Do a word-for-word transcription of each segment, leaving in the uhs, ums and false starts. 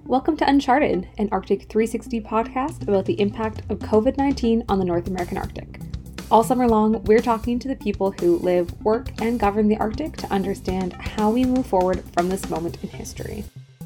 Welcome to Uncharted, an Arctic three sixty podcast about the impact of covid nineteen on the North American Arctic. All summer long, we're talking to the people who live, work, and govern the Arctic to understand how we move forward from this moment in history.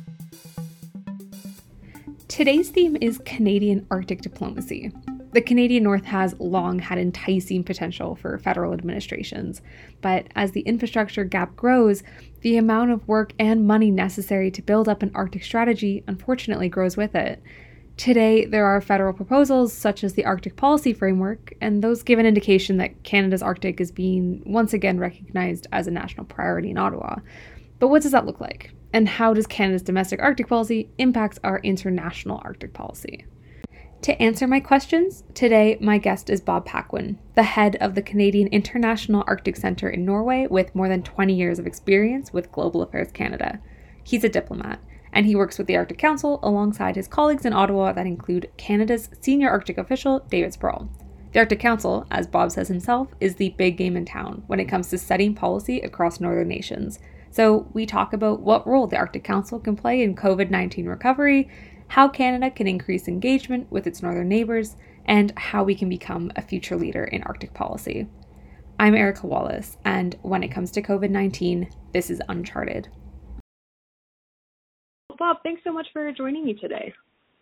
Today's theme is Canadian Arctic diplomacy. The Canadian North has long had enticing potential for federal administrations, but as the infrastructure gap grows, the amount of work and money necessary to build up an Arctic strategy unfortunately grows with it. Today, there are federal proposals such as the Arctic Policy Framework, and those give an indication that Canada's Arctic is being once again recognized as a national priority in Ottawa. But what does that look like? And how does Canada's domestic Arctic policy impact our international Arctic policy? To answer my questions, today my guest is Bob Paquin, the head of the Canadian International Arctic Centre in Norway with more than twenty years of experience with Global Affairs Canada. He's a diplomat, and he works with the Arctic Council alongside his colleagues in Ottawa that include Canada's senior Arctic official, David Sproul. The Arctic Council, as Bob says himself, is the big game in town when it comes to setting policy across northern nations. So we talk about what role the Arctic Council can play in covid nineteen recovery, how Canada can increase engagement with its northern neighbours, and how we can become a future leader in Arctic policy. I'm Erica Wallace, and when it comes to covid nineteen, this is Uncharted. Bob, thanks so much for joining me today.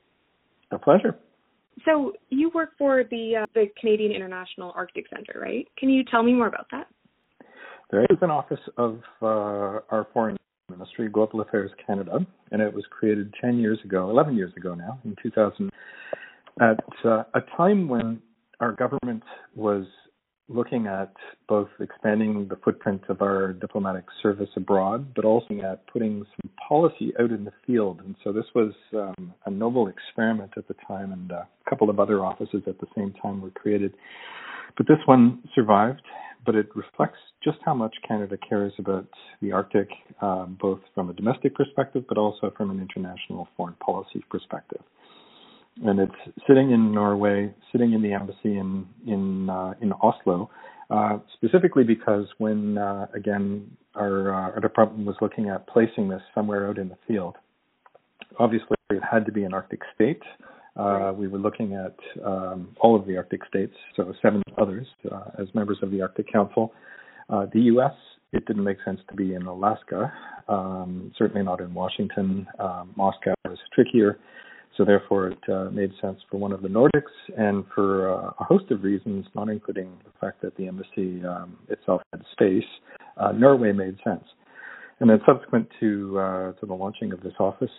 A pleasure. So you work for the uh, the Canadian International Arctic Centre, right? Can you tell me more about that? There is an office of uh, our foreign Ministry, Global Affairs Canada, and it was created ten years ago, eleven years ago now, in two thousand, at uh, a time when our government was looking at both expanding the footprint of our diplomatic service abroad, but also at putting some policy out in the field. And so this was um, a noble experiment at the time, and uh, a couple of other offices at the same time were created. But this one survived, but it reflects just how much Canada cares about the Arctic, uh, both from a domestic perspective, but also from an international foreign policy perspective. And it's sitting in Norway, sitting in the embassy in in uh, in Oslo, uh, specifically because when, uh, again, our, uh, our department was looking at placing this somewhere out in the field, obviously it had to be an Arctic state. Uh, we were looking at um, all of the Arctic states, so seven others uh, as members of the Arctic Council. Uh, the U S, it didn't make sense to be in Alaska, um, certainly not in Washington. Um, Moscow was trickier, so therefore it uh, made sense for one of the Nordics, and for uh, a host of reasons, not including the fact that the embassy um, itself had space, uh, Norway made sense. And then subsequent to uh, to the launching of this office,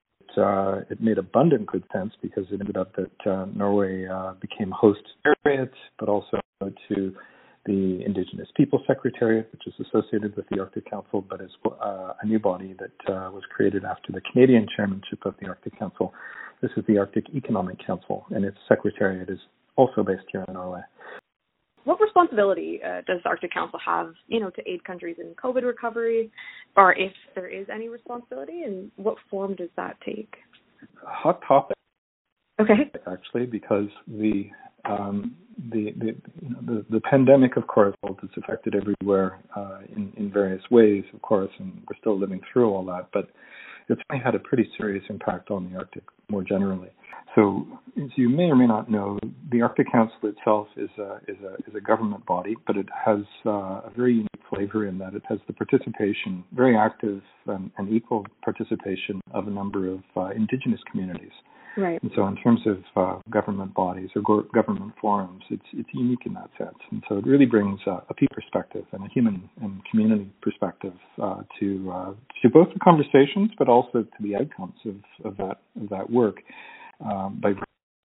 Uh, it made abundant good sense because it ended up that uh, Norway uh, became host secretariat, but also to the Indigenous Peoples Secretariat, which is associated with the Arctic Council, but is uh, a new body that uh, was created after the Canadian chairmanship of the Arctic Council. This is the Arctic Economic Council, and its secretariat is also based here in Norway. What responsibility uh, does the Arctic Council have, you know, to aid countries in COVID recovery, or if there is any responsibility, and what form does that take? Hot topic. Okay. Actually, because the um, the the, you know, the the pandemic, of course, it's affected everywhere uh, in in various ways, of course, and we're still living through all that, but it's really had a pretty serious impact on the Arctic more generally. So, as you may or may not know, the Arctic Council itself is a is a is a government body, but it has uh, a very unique flavor in that it has the participation, very active and, and equal participation of a number of uh, Indigenous communities. Right. And so, in terms of uh, government bodies or go- government forums, it's it's unique in that sense. And so, it really brings uh, a people perspective and a human and community perspective uh, to uh, to both the conversations, but also to the outcomes of, of that of that work. Um, by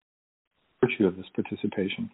virtue of this participation.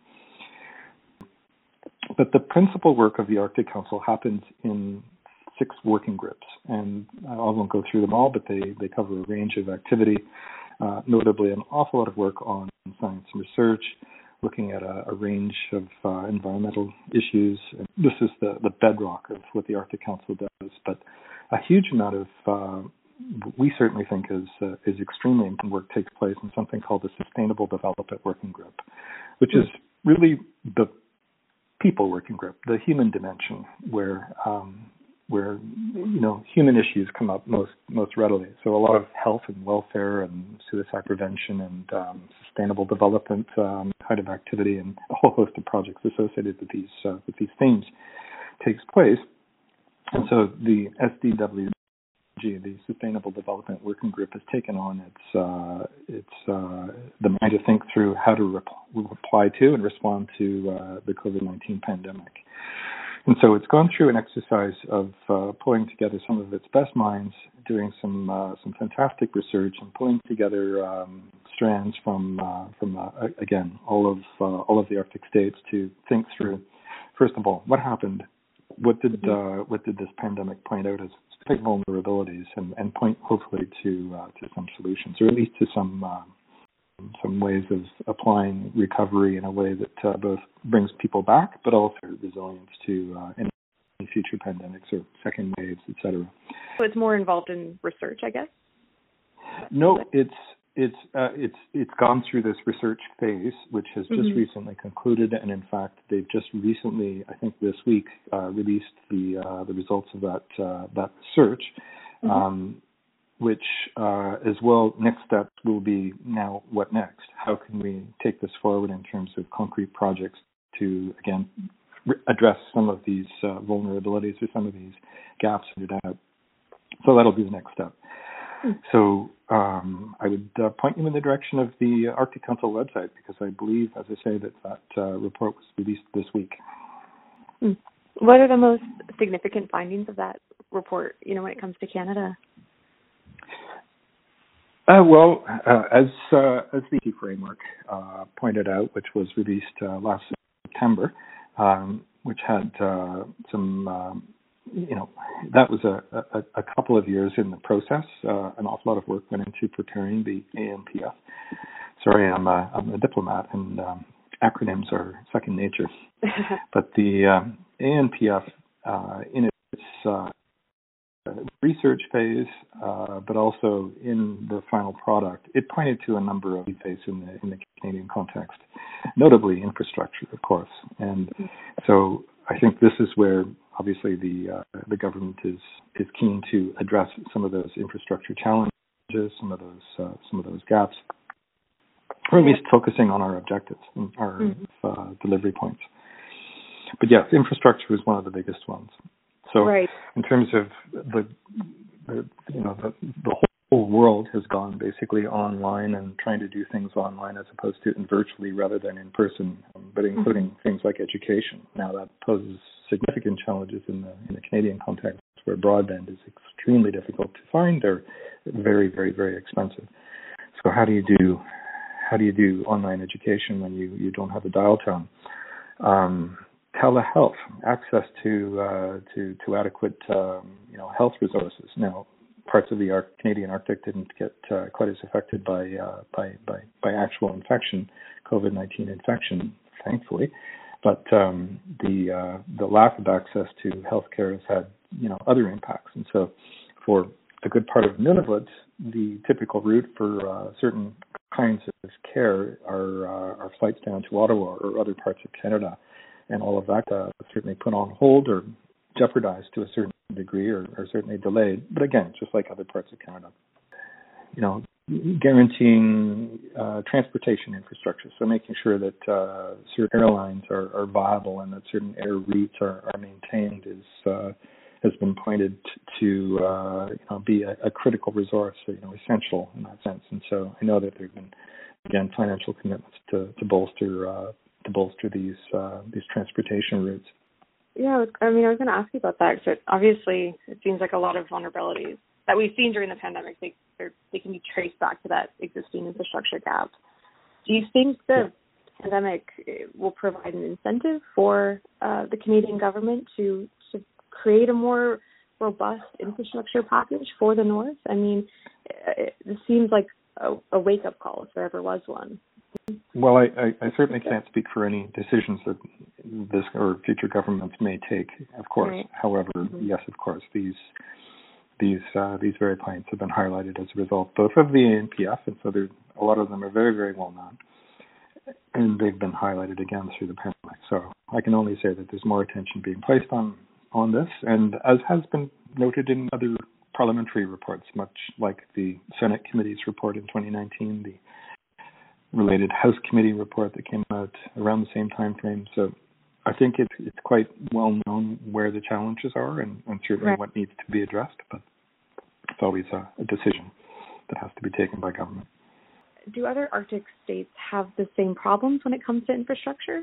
But the principal work of the Arctic Council happens in six working groups, and I won't go through them all, but they, they cover a range of activity, uh, notably an awful lot of work on science and research, looking at a, a range of uh, environmental issues. And this is the, the bedrock of what the Arctic Council does, but a huge amount of uh, we certainly think is uh, is extremely important work takes place in something called the Sustainable Development Working Group, which is really the people working group, the human dimension, where um, where you know human issues come up most most readily. So a lot of health and welfare and suicide prevention and um, sustainable development um, kind of activity and a whole host of projects associated with these uh, with these themes takes place. And so the S D W G, the Sustainable Development Working Group, has taken on its uh, its uh, the mind to think through how to rep- reply to and respond to uh, the COVID nineteen pandemic. And so it's gone through an exercise of uh, pulling together some of its best minds, doing some uh, some fantastic research, and pulling together um, strands from uh, from uh, again all of uh, all of the Arctic states to think through. First of all, what happened? What did uh, what did this pandemic point out as big vulnerabilities, and, and point hopefully to uh, to some solutions, or at least to some uh, some ways of applying recovery in a way that uh, both brings people back, but also resilience to uh, any future pandemics or second waves, et cetera. So it's more involved in research, I guess? No, it's it's uh, it's it's gone through this research phase, which has just mm-hmm. recently concluded, and in fact, they've just recently, I think this week, uh, released the uh, the results of that uh, that research. Mm-hmm. Um, which uh, as well, next steps will be now what next? How can we take this forward in terms of concrete projects to, again, re- address some of these uh, vulnerabilities or some of these gaps in your data? So that'll be the next step. Mm. So um, I would uh, point you in the direction of the Arctic Council website, because I believe, as I say, that that uh, report was released this week. Mm. What are the most significant findings of that report, you know, when it comes to Canada? Uh, well, uh, as uh, as the framework uh, pointed out, which was released uh, last September, um, which had uh, some, um, you know, that was a, a, a couple of years in the process. Uh, an awful lot of work went into preparing the A N P F. Sorry, I'm a, I'm a diplomat, and um, acronyms are second nature. But the um, A N P F, uh, in its uh, research phase, uh, but also in the final product, it pointed to a number of phases in the in the Canadian context, notably infrastructure, of course. And so I think this is where obviously the uh, the government is is keen to address some of those infrastructure challenges, some of those uh, some of those gaps, or at least focusing on our objectives and our mm-hmm. uh, delivery points. But yes, infrastructure is one of the biggest ones. So, right. in terms of the, the you know, the, the whole world has gone basically online and trying to do things online as opposed to in virtually rather than in person, but including mm-hmm. things like education. Now that poses significant challenges in the in the Canadian context, where broadband is extremely difficult to find or very, very, very expensive. So how do you do how do you do online education when you, you don't have a dial tone? Um, Telehealth, access to uh, to to adequate um, you know health resources. Now, parts of the Ar- Canadian Arctic didn't get uh, quite as affected by, uh, by by by actual infection, COVID nineteen infection, thankfully, but um, the uh, the lack of access to healthcare has had you know other impacts. And so, for a good part of Nunavut, the typical route for uh, certain kinds of care are uh, are flights down to Ottawa or other parts of Canada. And all of that uh, certainly put on hold or jeopardized to a certain degree, or, or certainly delayed. But again, just like other parts of Canada, you know, guaranteeing uh, transportation infrastructure, so making sure that uh, certain airlines are, are viable and that certain air routes are, are maintained is uh, has been pointed to uh, you know be a, a critical resource, you know, essential in that sense. And so I know that there have been again financial commitments to to bolster. Uh, to bolster these uh, these transportation routes. Yeah, I, was, I mean, I was going to ask you about that, because obviously it seems like a lot of vulnerabilities that we've seen during the pandemic, they they can be traced back to that existing infrastructure gap. Do you think the yeah. pandemic will provide an incentive for uh, the Canadian government to, to create a more robust infrastructure package for the North? I mean, it, it seems like a, a wake-up call if there ever was one. Well, I, I, I certainly can't speak for any decisions that this or future governments may take, of course. Right. However, mm-hmm. yes, of course, these these uh, these very points have been highlighted as a result both of the A N P F, and so a lot of them are very, very well known, and they've been highlighted again through the pandemic. So I can only say that there's more attention being placed on on this. And as has been noted in other parliamentary reports, much like the Senate committee's report in twenty nineteen, the related House committee report that came out around the same time frame. So I think it's it's quite well known where the challenges are and, and certainly Right. what needs to be addressed, but it's always a, a decision that has to be taken by government. Do other Arctic states have the same problems when it comes to infrastructure?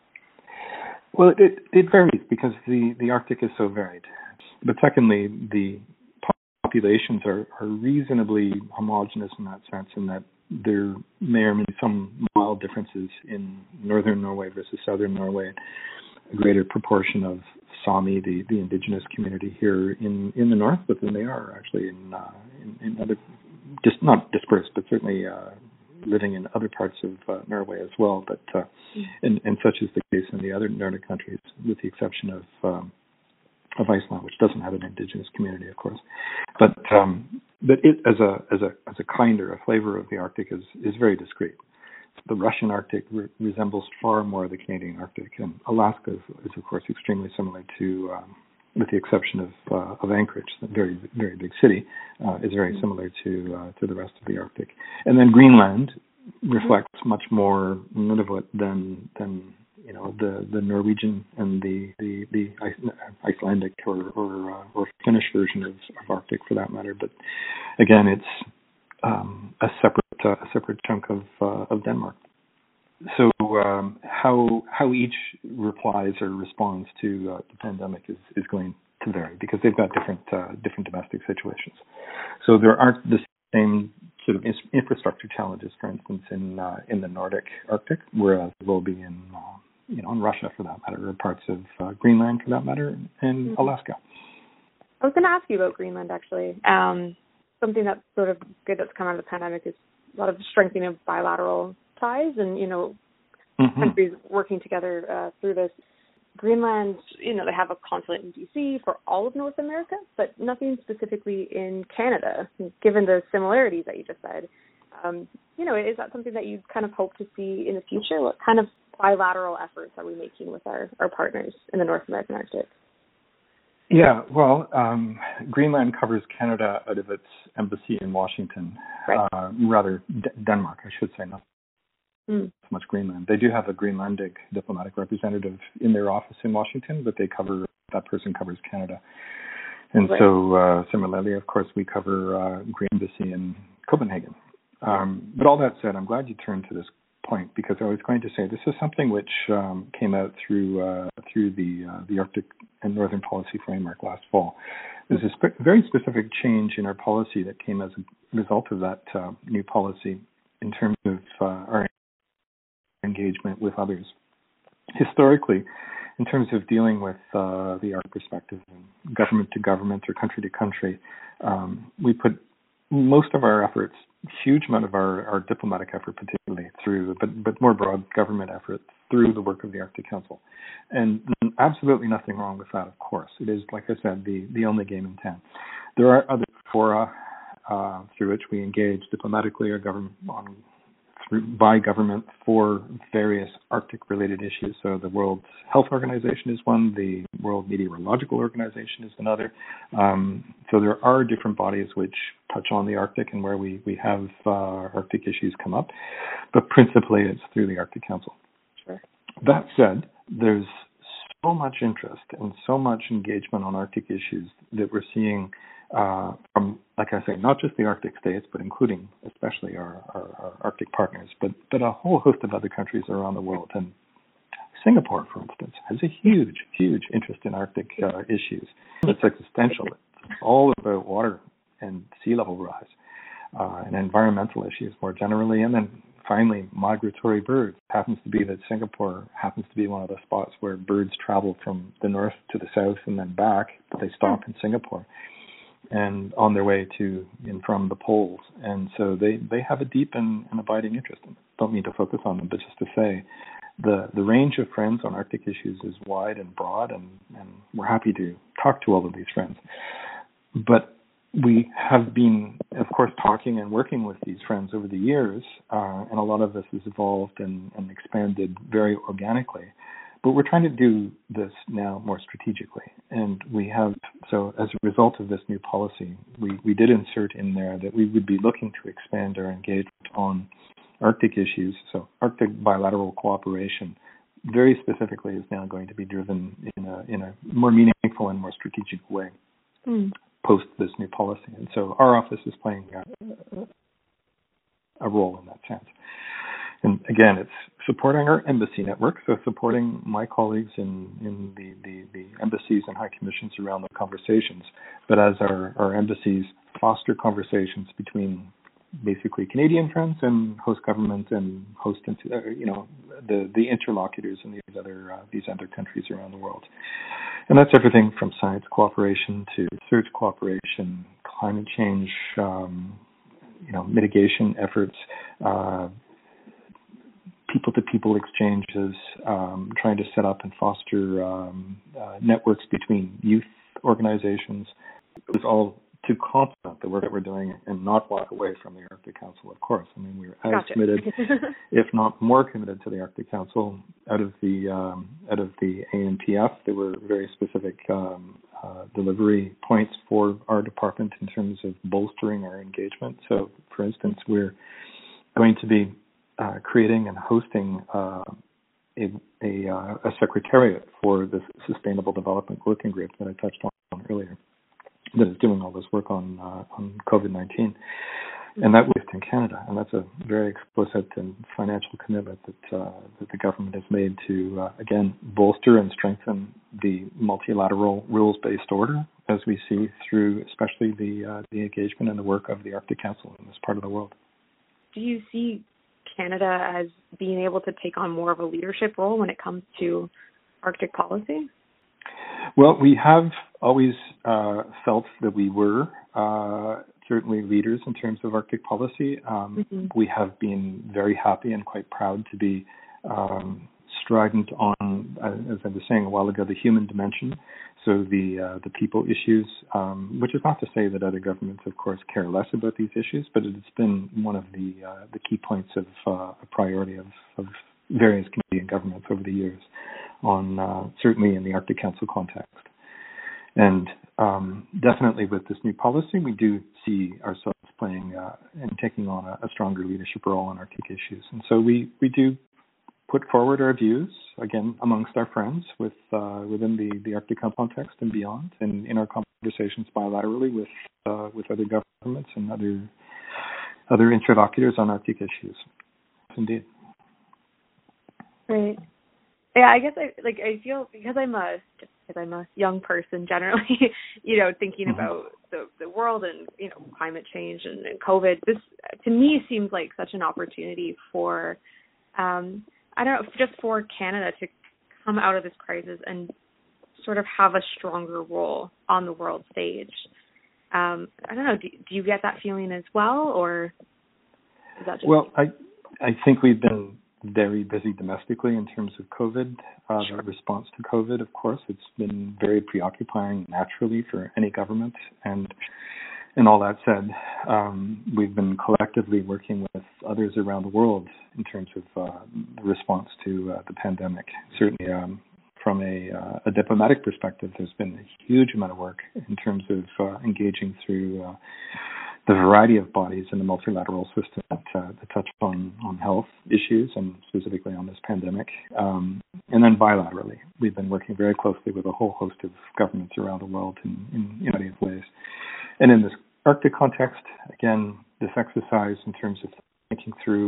Well, it, it varies because the, the Arctic is so varied. But secondly, the populations are, are reasonably homogenous in that sense, in that there may or may be some mild differences in northern Norway versus southern Norway. A greater proportion of Sami, the, the indigenous community here in, in the north, but then they are actually in, uh, in, in other, just not dispersed, but certainly uh, living in other parts of uh, Norway as well. But uh, and, and such is the case in the other Nordic countries, with the exception of um, of Iceland, which doesn't have an indigenous community, of course. But um, but it as a as a as a kind or a flavor of the Arctic is is very discrete. The Russian Arctic re- resembles far more the Canadian Arctic, and Alaska is, is of course extremely similar to, um, with the exception of uh, of Anchorage, the very very big city, uh, is very similar to uh, to the rest of the Arctic. And then Greenland reflects much more Nunavut than than you know the, the Norwegian and the the, the Icelandic or or, uh, or Finnish version of, of Arctic for that matter. But again, it's um, a separate uh, a separate chunk of uh, of Denmark. So um, how how each replies or responds to uh, the pandemic is, is going to vary because they've got different uh, different domestic situations. So there aren't the same sort of infrastructure challenges, for instance, in uh, in the Nordic Arctic, whereas there will be in uh, you know in Russia for that matter, or parts of uh, Greenland for that matter, and mm-hmm. Alaska. I was going to ask you about Greenland actually. Um, something that's sort of good that's come out of the pandemic is a lot of strengthening of bilateral ties and, you know, mm-hmm. countries working together uh, through this. Greenland, you know, they have a consulate in D C for all of North America, but nothing specifically in Canada, given the similarities that you just said. Um, you know, is that something that you kind of hope to see in the future? What kind of bilateral efforts are we making with our, our partners in the North American Arctic? Yeah, well, um, Greenland covers Canada out of its embassy in Washington, right. uh, rather D- Denmark, I should say, not mm. so much Greenland. They do have a Greenlandic diplomatic representative in their office in Washington, but they cover that person covers Canada. And right. so uh, similarly, of course, we cover uh, Green Embassy in Copenhagen. Um, but all that said, I'm glad you turned to this point because I was going to say this is something which um, came out through uh, through the uh, the Arctic and Northern Policy Framework last fall. There's a spe- very specific change in our policy that came as a result of that uh, new policy in terms of uh, our engagement with others. Historically, in terms of dealing with uh, the Arctic perspective, government to government or country to country, um, we put most of our efforts, huge amount of our, our diplomatic effort particularly through, but, but more broad government effort through the work of the Arctic Council. And absolutely nothing wrong with that, of course. It is, like I said, the, the only game in town. There are other fora uh, through which we engage diplomatically or government on, through, by government for various Arctic-related issues. So the World Health Organization is one, the World Meteorological Organization is another. Um, so there are different bodies which touch on the Arctic and where we, we have uh, Arctic issues come up. But principally it's through the Arctic Council. Sure. That said, there's so much interest and so much engagement on Arctic issues that we're seeing uh, from, like I say, not just the Arctic states, but including especially our, our, our Arctic partners, but, but a whole host of other countries around the world. And Singapore, for instance, has a huge, huge interest in Arctic uh, issues. It's existential. It's all about water and sea level rise uh, and environmental issues more generally. And then finally, migratory birds. It happens to be that Singapore happens to be one of the spots where birds travel from the north to the south and then back, but they stop in Singapore and on their way to and from the poles. And so they, they have a deep and, and abiding interest. I don't mean to focus on them, but just to say the, the range of friends on Arctic issues is wide and broad, and, and we're happy to talk to all of these friends. But we have been, of course, talking and working with these friends over the years, uh, and a lot of this has evolved and, and expanded very organically. but we're trying to do this now more strategically. And we have, so as a result of this new policy, we, we did insert in there that we would be looking to expand our engagement on Arctic issues. So Arctic bilateral cooperation very specifically is now going to be driven in a, in a more meaningful and more strategic way mm. post this new policy. And so our office is playing a, a role in that sense. And again, it's supporting our embassy network, so supporting my colleagues in, in the, the, the embassies and high commissions around the conversations. But as our, our embassies foster conversations between basically Canadian friends and host government and host, uh, you know, the, the interlocutors in these other uh, these other countries around the world. And that's everything from science cooperation to research cooperation, climate change, um, you know, mitigation efforts, uh, people-to-people exchanges, um, trying to set up and foster um, uh, networks between youth organizations. It was all to complement the work that we're doing and not walk away from the Arctic Council, of course. I mean, we're as gotcha. committed, if not more committed to the Arctic Council. Out of the um, out of the A N P F, there were very specific um, uh, delivery points for our department in terms of bolstering our engagement. So, for instance, we're going to be Uh, creating and hosting uh, a, a, uh, a secretariat for the Sustainable Development Working Group that I touched on earlier, that is doing all this work on uh, on COVID nineteen, and that was in Canada, and that's a very explicit and financial commitment that uh, that the government has made to uh, again bolster and strengthen the multilateral rules-based order as we see through, especially the uh, the engagement and the work of the Arctic Council in this part of the world. Do you see Canada as being able to take on more of a leadership role when it comes to Arctic policy? Well, we have always uh, felt that we were uh, certainly leaders in terms of Arctic policy. Um, mm-hmm. We have been very happy and quite proud to be um, strident on, uh, as I was saying a while ago, the human dimension. So the uh, the people issues, um, which is not to say that other governments, of course, care less about these issues, but it's been one of the uh, the key points of uh, a priority of, of various Canadian governments over the years, on uh, certainly in the Arctic Council context. And um, definitely with this new policy, we do see ourselves playing uh, and taking on a, a stronger leadership role on Arctic issues. And so we, we do put forward our views, again, amongst our friends with uh, within the, the Arctic context and beyond, and in our conversations bilaterally with uh, with other governments and other other interlocutors on Arctic issues. Indeed. Right. Yeah, I guess I like I feel because I'm a just because I'm a young person generally, you know, thinking mm-hmm. about the the world and, you know, climate change and, and COVID. This to me seems like such an opportunity for um, I don't know, just for Canada to come out of this crisis and sort of have a stronger role on the world stage. Um, I don't know, do, do you get that feeling as well, or is that just... Well, I I think we've been very busy domestically in terms of COVID, uh, sure. the response to COVID, of course. It's been very preoccupying naturally for any government, and And all that said, um, we've been collectively working with others around the world in terms of uh, the response to uh, the pandemic. Certainly, um, from a, uh, a diplomatic perspective, there's been a huge amount of work in terms of uh, engaging through uh, the variety of bodies in the multilateral system that, uh, that touch on, on health issues and specifically on this pandemic. Um, and then bilaterally, we've been working very closely with a whole host of governments around the world in, in innovative ways. And in this Arctic context, again, this exercise in terms of thinking through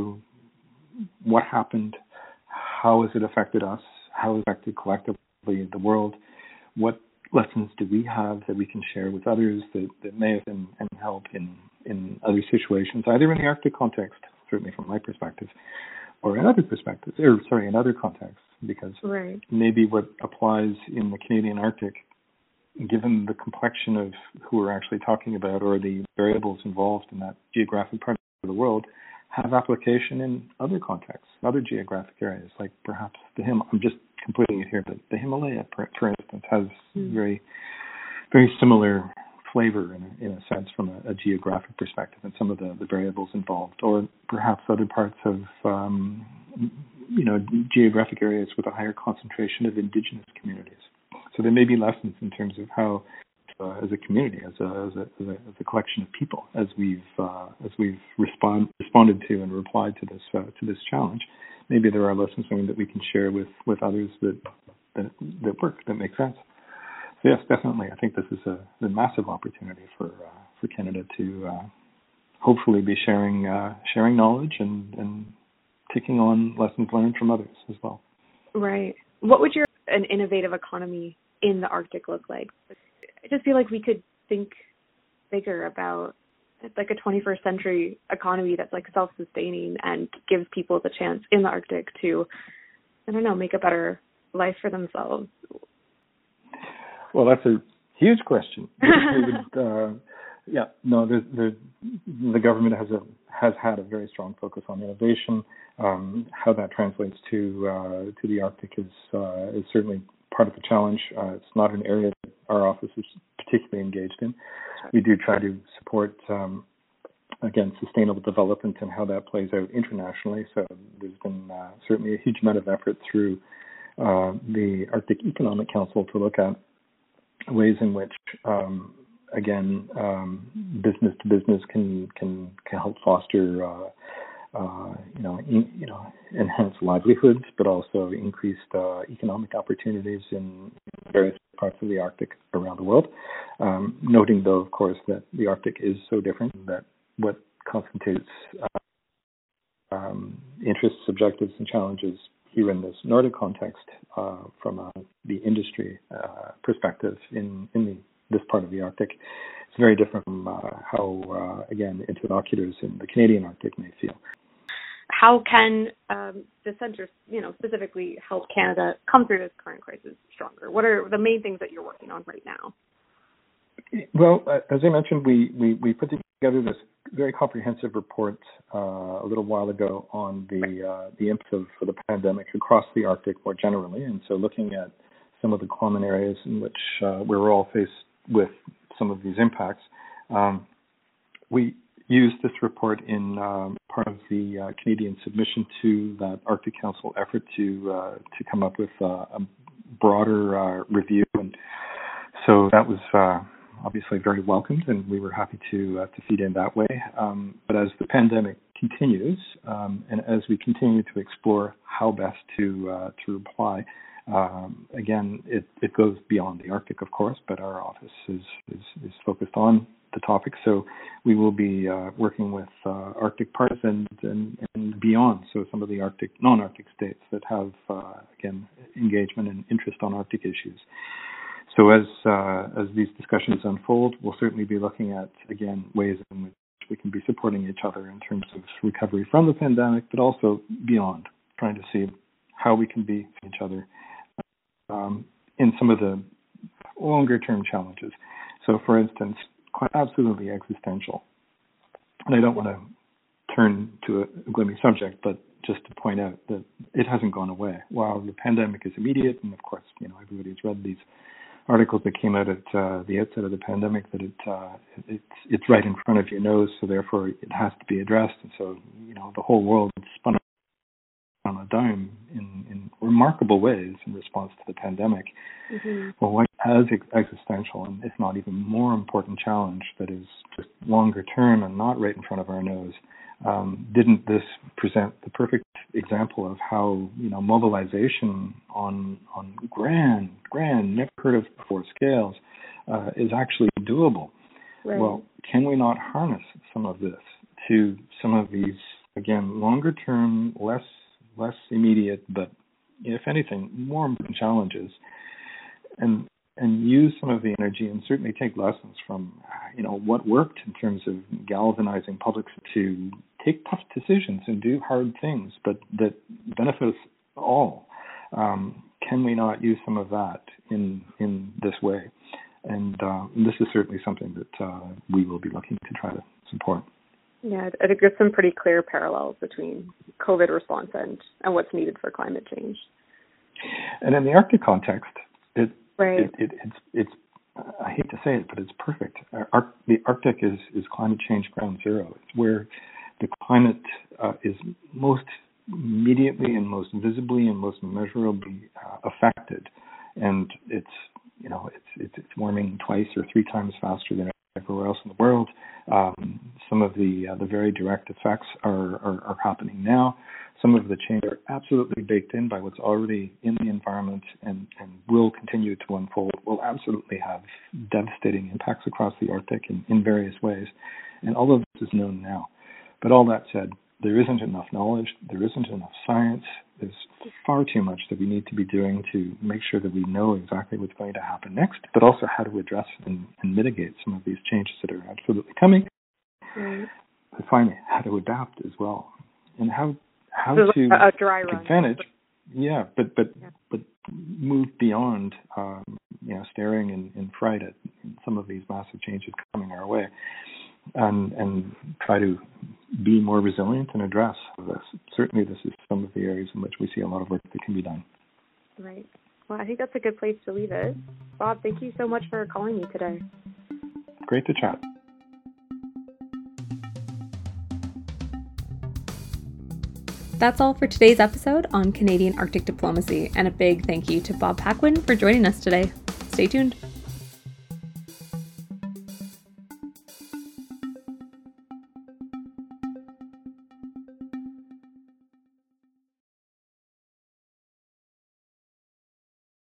what happened, how has it affected us, how has it affected collectively the world, what lessons do we have that we can share with others that, that may have been and help in, in other situations, either in the Arctic context, certainly from my perspective, or in other perspectives, or sorry, in other contexts, because right. maybe what applies in the Canadian Arctic, given the complexion of who we're actually talking about or the variables involved in that geographic part of the world, have application in other contexts, other geographic areas, like perhaps the Him. I'm just completing it here, but the Himalaya, for instance, has mm. very, very similar flavor in a, in a sense from a, a geographic perspective and some of the, the variables involved, or perhaps other parts of um, you know, geographic areas with a higher concentration of indigenous communities. So there may be lessons in terms of how, uh, as a community, as a, as a as a as a collection of people, as we've uh, as we've respond responded to and replied to this uh, to this challenge. Maybe there are lessons learned that we can share with, with others that, that that work, that make sense. So yes, definitely, I think this is a, a massive opportunity for uh, for Canada to uh, hopefully be sharing uh, sharing knowledge and, and taking on lessons learned from others as well. Right. What would your an innovative economy in the Arctic look like? I just feel like we could think bigger about like a twenty-first century economy that's like self-sustaining and gives people the chance in the Arctic to, I don't know, make a better life for themselves. Well, that's a huge question. would, uh, yeah, no, there's, there's, the government has a has had a very strong focus on innovation. Um, how that translates to uh, to the Arctic is uh, is certainly part of the challenge. Uh, it's not an area that our office is particularly engaged in. We do try to support, um, again, sustainable development and how that plays out internationally. So there's been uh, certainly a huge amount of effort through uh, the Arctic Economic Council to look at ways in which, um, again, um, business to business can can can help foster, uh, uh, you know, in, you know, enhance livelihoods, but also increased uh, economic opportunities in various parts of the Arctic around the world. Um, noting, though, of course, that the Arctic is so different, that what constitutes uh, um, interests, objectives, and challenges here in this Nordic context, uh, from uh, the industry uh, perspective in, in the, this part of the Arctic, it's very different from uh, how, uh, again, interlocutors in the Canadian Arctic may feel. How can um, the Centre, you know, specifically help Canada come through this current crisis stronger? What are the main things that you're working on right now? Well, as I mentioned, we, we, we put together this very comprehensive report uh, a little while ago on the uh, the impacts of the pandemic across the Arctic more generally, and so looking at some of the common areas in which uh, where we're all faced with some of these impacts. Um, we used this report in um, part of the uh, Canadian submission to that Arctic Council effort to uh, to come up with uh, a broader uh, review, and so that was uh, obviously very welcomed, and we were happy to uh, to feed in that way. Um, but as the pandemic continues, um, and as we continue to explore how best to uh, to reply, um, again, it, it goes beyond the Arctic, of course, but our office is is, is focused on the topic. So we will be uh, working with uh, Arctic partners and, and, and beyond. So some of the Arctic, non-Arctic states that have, uh, again, engagement and interest on Arctic issues. So as uh, as these discussions unfold, we'll certainly be looking at, again, ways in which we can be supporting each other in terms of recovery from the pandemic, but also beyond, trying to see how we can be each other um, in some of the longer-term challenges. So, for instance, quite absolutely existential. And I don't want to turn to a gloomy subject, but just to point out that it hasn't gone away. While the pandemic is immediate, and of course, you know, everybody's read these articles that came out at uh, the outset of the pandemic, that it uh, it's it's right in front of your nose, so therefore it has to be addressed. And so, you know, the whole world spun on a dime in, in remarkable ways in response to the pandemic. Mm-hmm. Well, what as existential, and if not even more important challenge that is just longer term and not right in front of our nose, um, didn't this present the perfect example of how, you know, mobilization on on grand, grand, never heard of before scales uh, is actually doable? Right. Well, can we not harness some of this to some of these, again, longer term, less less immediate, but if anything, more important challenges, and and use some of the energy and certainly take lessons from, you know, what worked in terms of galvanizing publics to take tough decisions and do hard things, but that benefit us all. Um, can we not use some of that in in this way? And uh, this is certainly something that uh, we will be looking to try to support. Yeah, I think there's some pretty clear parallels between COVID response and, and what's needed for climate change. And in the Arctic context, it, right. it, it it's it's I hate to say it, but it's perfect. Our, the Arctic is, is climate change ground zero. It's where the climate uh, is most immediately and most visibly and most measurably uh, affected. And it's, you know, it's, it's it's warming twice or three times faster than everywhere else in the world. Um, some of the uh, the very direct effects are, are, are happening now. Some of the changes are absolutely baked in by what's already in the environment and, and will continue to unfold, will absolutely have devastating impacts across the Arctic in, in various ways. And all of this is known now. But all that said, there isn't enough knowledge, there isn't enough science, there's far too much that we need to be doing to make sure that we know exactly what's going to happen next, but also how to address and, and mitigate some of these changes that are absolutely coming. Right. But finally, how to adapt as well. And how how so to a dry run. take advantage. Yeah, but but yeah. but move beyond um, you know, staring in, in fright at some of these massive changes coming our way. And, and try to be more resilient and address this. Certainly this is some of the areas in which we see a lot of work that can be done. Right. Well, I think that's a good place to leave it. Bob, thank you so much for calling me today. Great to chat. That's all for today's episode on Canadian Arctic diplomacy, and a big thank you to Bob Paquin for joining us today. Stay tuned.